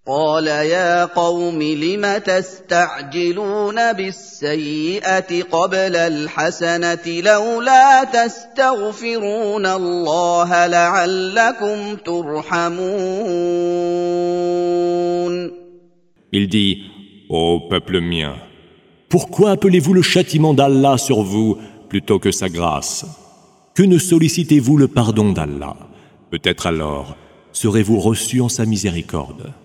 قال يا قوم لم تستعجلون بالسيئة قبل الحسنة لولا تستغفرون الله لعلكم ترحمون. Il dit, ô peuple mien, pourquoi appelez-vous le châtiment d'Allah sur vous plutôt que sa grâce? Que ne sollicitez-vous le pardon d'Allah? Peut-être alors serez-vous reçus en sa miséricorde.